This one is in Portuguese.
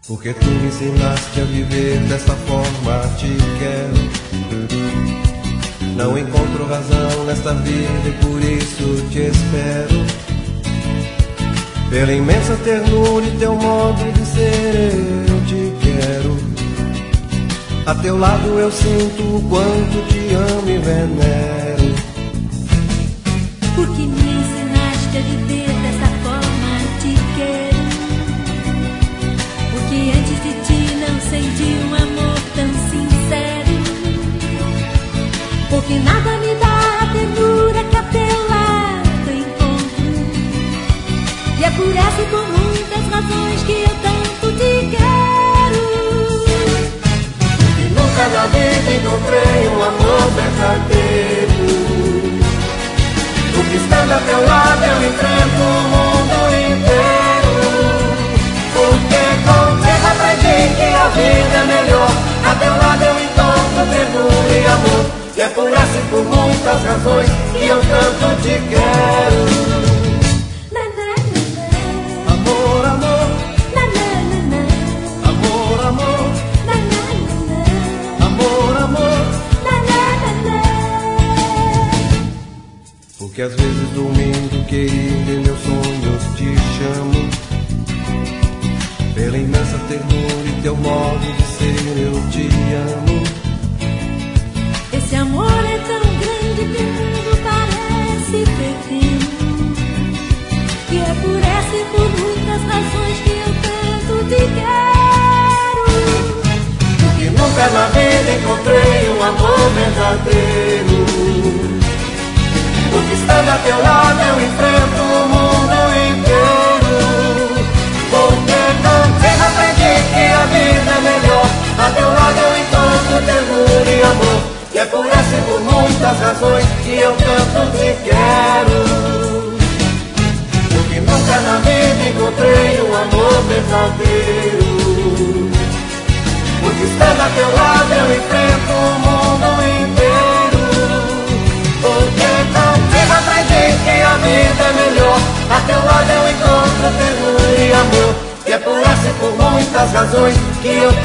Porque tu me ensinaste a viver dessa forma, te quero. Não encontro razão nesta vida e por isso te espero. Pela imensa ternura e teu modo de ser eu te quero. A teu lado eu sinto o quanto te amo e venero. Porque me ensinaste a viver dessa forma, te quero. Porque antes de ti não senti um amor tão sincero. Porque nada me dá a ternura que a teu lado encontro. E é por essa e por muitas razões que eu tanto te quero. Porque nunca na vida encontrei um amor verdadeiro. Porque estando a teu lado eu enfrento o mundo inteiro. Porque contigo aprendi que a vida é melhor. A teu lado eu encontro ternura e amor. E é por essa e por muitas razões que eu tanto te quero. Amor, amor. Amor, amor. Amor, amor. Porque às vezes dormindo, querida, em meus sonhos te chamo. Pela imensa ternura e teu modo de ser eu te amo. Esse amor é tão grande que o mundo parece pequeno. E é por essa e por muitas razões que eu tanto te quero. Porque nunca na vida encontrei um amor verdadeiro. Porque estando a teu lado eu enfrento o mundo inteiro. Porque contigo aprendi que a vida é melhor. A teu lado eu encontro ternura e amor. E é por essa e por muitas razões que eu tanto te quero. Porque nunca na vida encontrei um amor verdadeiro. Porque estando a teu lado eu enfrento o mundo inteiro. Porque contigo aprendi que a vida é melhor. A teu lado eu encontro ternura e amor. E é por essa e por muitas razões que eu